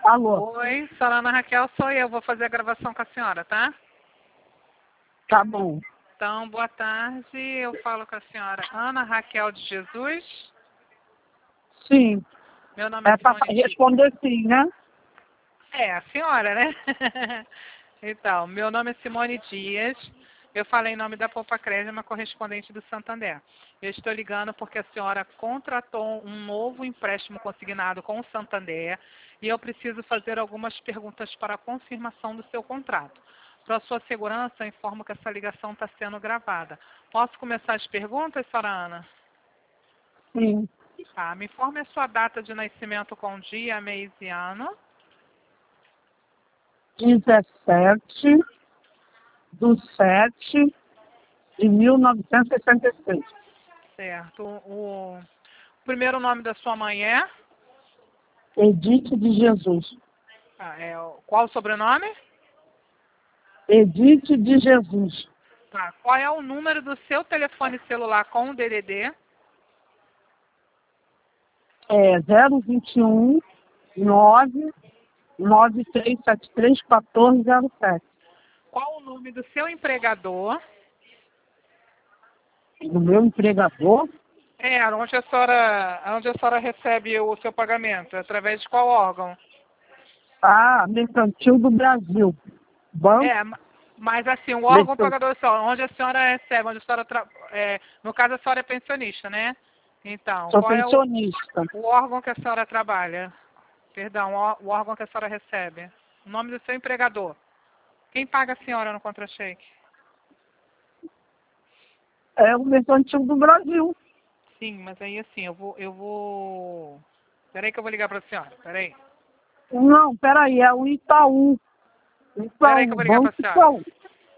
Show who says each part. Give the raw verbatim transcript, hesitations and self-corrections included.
Speaker 1: Alô?
Speaker 2: Oi, senhora Ana Raquel, sou eu. Vou fazer a gravação com a senhora, tá?
Speaker 1: Tá bom.
Speaker 2: Então, boa tarde. Eu falo com a senhora Ana Raquel de Jesus.
Speaker 1: Sim.
Speaker 2: Meu nome é
Speaker 1: É para
Speaker 2: Simone Dias.
Speaker 1: responder sim, né?
Speaker 2: É, a senhora, né? Então, meu nome é Simone Dias. Eu falei em nome da Poupa Crédito, correspondente do Santander. Eu estou ligando porque a senhora contratou um novo empréstimo consignado com o Santander e eu preciso fazer algumas perguntas para a confirmação do seu contrato. Para a sua segurança, eu informo que essa ligação está sendo gravada. Posso começar as perguntas, senhora Ana?
Speaker 1: Sim.
Speaker 2: Tá, me informe a sua data de nascimento com dia, mês e ano.
Speaker 1: dezessete do sete de mil novecentos e sessenta e seis.
Speaker 2: Certo. O primeiro nome da sua mãe é?
Speaker 1: Edith de Jesus.
Speaker 2: Ah, é o- qual o sobrenome?
Speaker 1: Edith de Jesus.
Speaker 2: Tá. Qual é o número do seu telefone celular com o D D D?
Speaker 1: É zero vinte e um nove nove três sete três um quatro zero sete.
Speaker 2: Qual o nome do seu empregador?
Speaker 1: Do meu empregador,
Speaker 2: É, onde a senhora, onde a senhora recebe o seu pagamento? Através de qual órgão?
Speaker 1: a Mercantil do Brasil. Banco
Speaker 2: É, ma- mas assim, o órgão
Speaker 1: Mercantil.
Speaker 2: pagador só, onde a senhora recebe, onde a senhora tra... é, no caso a senhora é pensionista, né? Então,
Speaker 1: Sou
Speaker 2: qual é o,
Speaker 1: pensionista.
Speaker 2: o órgão que a senhora trabalha? Perdão, o, ó- o órgão que a senhora recebe? O nome do seu empregador? Quem paga a senhora no contra-cheque?
Speaker 1: É o Mercantil do Brasil.
Speaker 2: Sim, mas aí assim, eu vou, eu vou... Peraí que eu vou ligar pra senhora, peraí.
Speaker 1: Não, peraí, é o Itaú.
Speaker 2: Peraí que
Speaker 1: Itaú,
Speaker 2: eu vou ligar pra
Speaker 1: Banco
Speaker 2: senhora.
Speaker 1: Itaú.